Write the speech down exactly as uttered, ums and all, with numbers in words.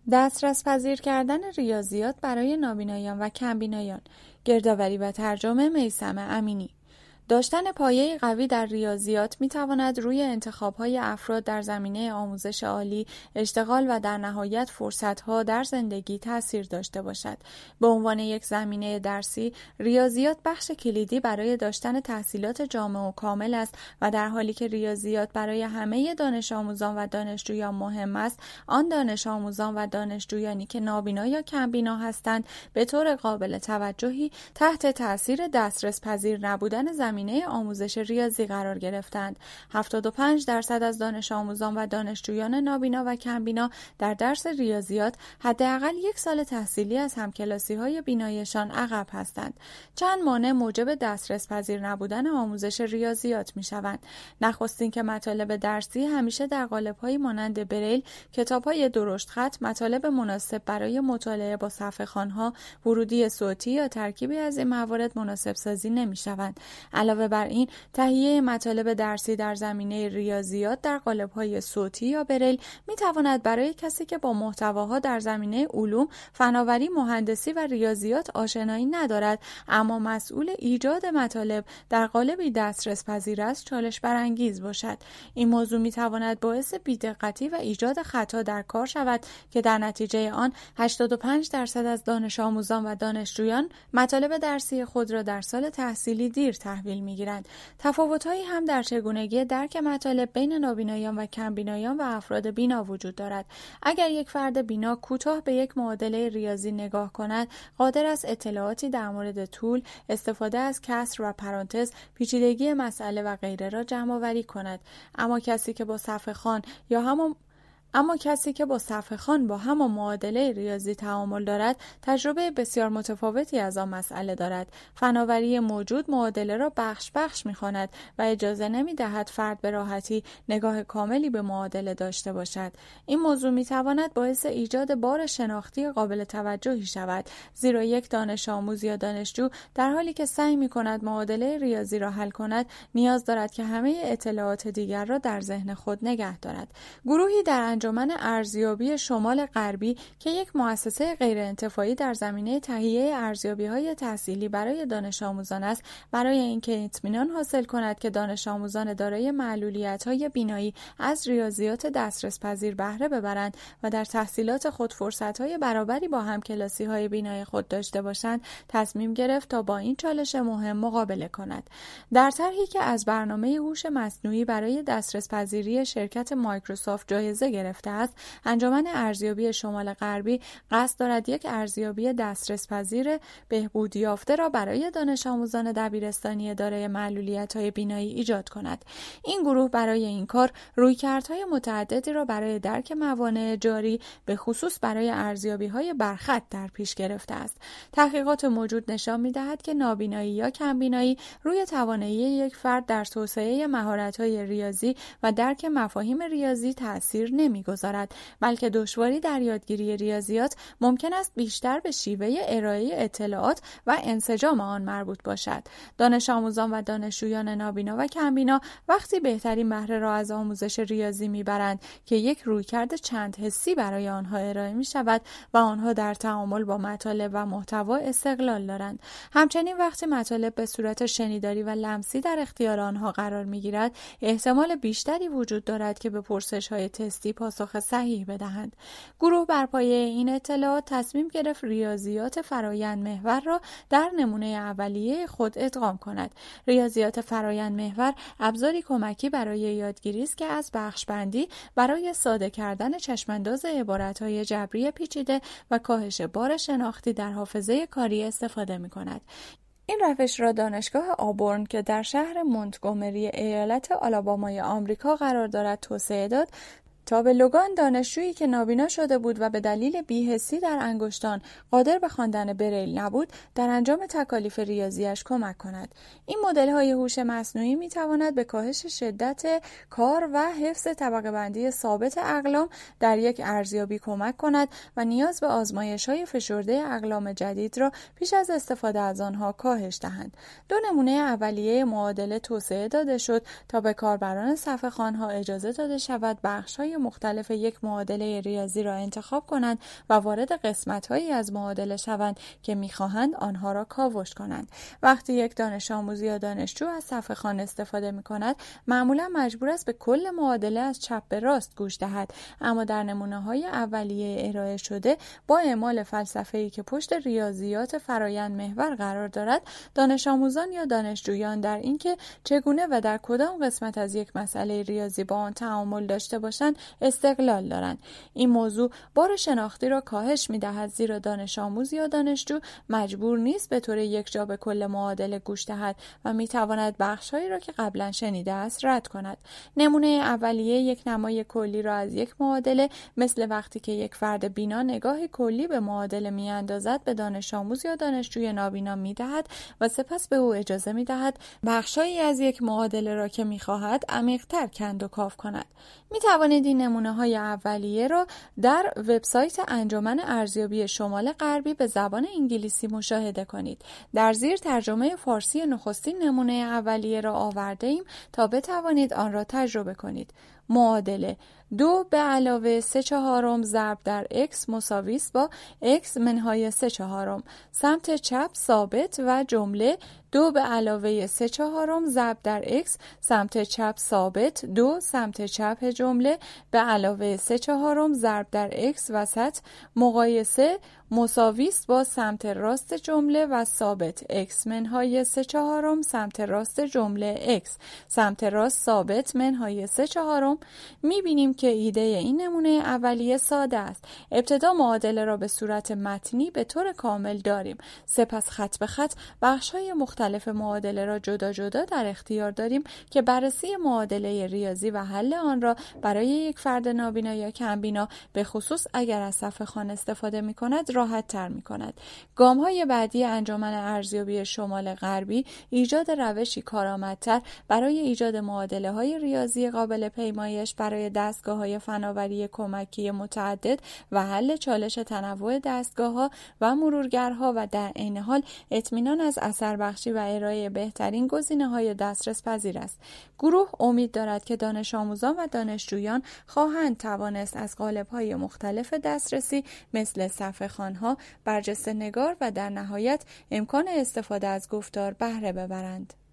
دسترس پذیر کردن ریاضیات برای نابینایان و کمبینایان. گردآوری و ترجمه میثم امینی. داشتن پایه قوی در ریاضیات می‌تواند روی انتخاب‌های افراد در زمینه آموزش عالی، اشتغال و در نهایت فرصت‌ها در زندگی تأثیر داشته باشد. به عنوان یک زمینه درسی، ریاضیات بخش کلیدی برای داشتن تحصیلات جامع و کامل است و در حالی که ریاضیات برای همه دانش آموزان و دانشجویان مهم است، آن دانش آموزان و دانشجویانی که نابینا یا کمبینا هستند، به طور قابل توجهی تحت تأثیر دسترس پذیر نبودن زمینه آموزش ریاضی قرار گرفتند. هفتاد و پنج درصد از دانش آموزان و دانشجویان نابینا و کمبینا در درس ریاضیات حداقل یک سال تحصیلی از همکلاسی‌های بیناییشان عقب هستند. چند مانع موجب دسترس پذیر نبودن آموزش ریاضیات می‌شوند. نخستین که مطالب درسی همیشه در قالب‌هایی مانند بریل، کتاب‌های درشت خط، مطالب مناسب برای مطالعه با صفحه‌خوان‌ها، ورودی صوتی یا ترکیبی از این موارد مناسب سازی نمی‌شوند. علاوه بر این، تهیه مطالب درسی در زمینه ریاضیات در قالب‌های صوتی یا بریل می‌تواند برای کسی که با محتواها در زمینه علوم، فناوری، مهندسی و ریاضیات آشنایی ندارد اما مسئول ایجاد مطالب در قالبی دسترس پذیر است، چالش برانگیز باشد. این موضوع می‌تواند باعث بی‌دقتی و ایجاد خطا در کار شود که در نتیجه آن هشتاد و پنج درصد از دانش آموزان و دانشجویان مطالب درسی خود را در سال تحصیلی دیر تحویل می‌گیرند. تفاوت‌هایی هم در چگونگی درک مطالب بین نابینایان و کمبینایان و افراد بینا وجود دارد. اگر یک فرد بینا کوتاه به یک معادله ریاضی نگاه کند، قادر است اطلاعاتی در مورد طول، استفاده از کسر و پرانتز، پیچیدگی مسئله و غیره را جمع‌آوری کند. اما کسی که با صفحه‌خوان یا همان اما کسی که با صفحه‌خوان با همان معادله ریاضی تعامل دارد، تجربه بسیار متفاوتی از آن مسئله دارد. فناوری موجود معادله را بخش بخش می‌خواند و اجازه نمی‌دهد فرد به راحتی نگاه کاملی به معادله داشته باشد. این موضوع می‌تواند باعث ایجاد بار شناختی قابل توجهی شود، زیرا یک دانش آموز یا دانشجو در حالی که سعی می‌کند معادله ریاضی را حل کند، نیاز دارد که همه اطلاعات دیگر را در ذهن خود نگه دارد. گروهی در انجمن ارزیابی شمال غربی که یک مؤسسه غیرانتفاعی در زمینه تهیه ارزیابی‌های تحصیلی برای دانش آموزان است، برای اینکه اطمینان حاصل کند که دانش آموزان دارای معلولیت‌های بینایی از ریاضیات دسترس پذیر بهره ببرند و در تحصیلات خود فرصت‌های برابری با همکلاسی‌های بینایی خود داشته باشند، تصمیم گرفت تا با این چالش مهم مقابله کند. در طرحی که از برنامه هوش مصنوعی برای دسترس پذیری شرکت مایکروسافت جایزه گرفت گرفته است، انجمن ارزیابی شمال غربی قصد دارد یک ارزیابی دسترس پذیر بهبود یافته را برای دانش آموزان دبیرستانی دارای معلولیت‌های بینایی ایجاد کند. این گروه برای این کار رویکردهای متعددی را برای درک موانع جاری، به خصوص برای ارزیابی‌های برخط در پیش گرفته است. تحقیقات موجود نشان می‌دهد که نابینایی یا کمبینایی روی توانایی یک فرد در توسعه مهارت‌های ریاضی و درک مفاهیم ریاضی تأثیر نمی‌گذارد، بلکه دشواری در یادگیری ریاضیات ممکن است بیشتر به شیوه ارائه اطلاعات و انسجام آن مربوط باشد. دانش آموزان و دانشجویان نابینا و کمبینا وقتی بهترین بهره را از آموزش ریاضی می‌برند که یک رویکرد چند حسی برای آنها ارائه می‌شود و آنها در تعامل با مطالب و محتوا استقلال دارند. همچنین وقتی مطالب به صورت شنیداری و لمسی در اختیار آنها قرار می‌گیرد، احتمال بیشتری وجود دارد که به پرسش‌های تستی پاسخ صحیح بدهند. گروه بر پایه این اطلاعات تصمیم گرفت ریاضیات فرایند محور را در نمونه اولیه خود ادغام کند. ریاضیات فرایند محور ابزاری کمکی برای یادگیری است که از بخش‌بندی برای ساده کردن چشمانداز عبارت‌های جبری پیچیده و کاهش بار شناختی در حافظه کاری استفاده می‌کند. این روش را دانشگاه آبورن که در شهر مونتگومری ایالت آلابامای آمریکا قرار دارد توسعه داد تا به لوگان، دانشجویی که نابینا شده بود و به دلیل بی‌حسی در انگشتان قادر به خواندن بریل نبود، در انجام تکالیف ریاضیش کمک کند. این مدل‌های هوش مصنوعی می‌تواند به کاهش شدت کار و حفظ طبقه بندی ثابت اقلام در یک ارزیابی کمک کند و نیاز به آزمایش‌های فشرده اقلام جدید را پیش از استفاده از آنها کاهش دهند. دو نمونه اولیه معادله توسعه داده شد تا به کاربران صفحه‌خوان‌ها اجازه داده شود بخش‌های مختلف یک معادله ریاضی را انتخاب کنند و وارد قسمت‌هایی از معادله شوند که می‌خواهند آنها را کاوش کنند. وقتی یک دانش آموز یا دانشجو از صفحه خوان استفاده می‌کند، معمولا مجبور است به کل معادله از چپ به راست گوش دهد، اما در نمونه‌های اولیه ارائه شده با اعمال فلسفه‌ای که پشت ریاضیات فرایند محور قرار دارد، دانش آموزان یا دانشجویان در اینکه چگونه و در کدام قسمت از یک مسئله ریاضی با آن تعامل داشته باشند استقلال دارند. این موضوع بار شناختی را کاهش می‌دهد، زیرا دانش آموز یا دانشجو مجبور نیست به طور یکجا به کل معادله گوش دهد و می‌تواند بخش‌هایی را که قبلا شنیده است رد کند. نمونه اولیه یک نمای کلی را از یک معادله، مثل وقتی که یک فرد بینا نگاهی کلی به معادله می‌اندازد، به دانش آموز یا دانشجوی نابینا می‌دهد و سپس به او اجازه می‌دهد بخش‌هایی از یک معادله را که می‌خواهد عمیق‌تر کند و کاو کند. می‌توانید این نمونه‌های اولیه را در وبسایت انجمن ارزیابی شمال غربی به زبان انگلیسی مشاهده کنید. در زیر ترجمه فارسی نخستین نمونه اولیه را آورده‌ایم تا بتوانید آن را تجربه کنید. معادله دو به علاوه سه چهارم ضرب در x مساوی است با x منهای سه چهارم. سمت چپ ثابت و جمله دو به علاوه سه چهارم ضرب در x، سمت چپ ثابت دو، سمت چپ جمله به علاوه سه چهارم ضرب در x وسط مقایسه مساوی است با سمت راست جمله و ثابت x منهای سه چهارم، سمت راست جمله x، سمت راست ثابت منهای سه چهارم. می‌بینیم که ایده این نمونه اولیه ساده است. ابتدا معادله را به صورت متنی به طور کامل داریم. سپس خط به خط بخش‌های مختلف معادله را جدا جدا در اختیار داریم که بررسی معادله ریاضی و حل آن را برای یک فرد نابینا یا کمبینا، به خصوص اگر از صفحه خوان استفاده می‌کند، راحت تر می‌کند. گام‌های بعدی انجمن ارزیابی شمال غربی ایجاد روشی کارآمدتر برای ایجاد معادله‌های ریاضی قابل پیمایش برای دستگاه‌های فناوری کمکی متعدد و حل چالش تنوع دستگاه‌ها و مرورگرها و در عین حال اطمینان از اثر بخشی و ارائه بهترین گزینه‌های دسترس پذیر است. گروه امید دارد که دانش آموزان و دانشجویان خواهند توانست از قالب‌های مختلف دسترسی مثل صفحه‌خوان‌ها، برجسته‌نگار و در نهایت امکان استفاده از گفتار بهره ببرند.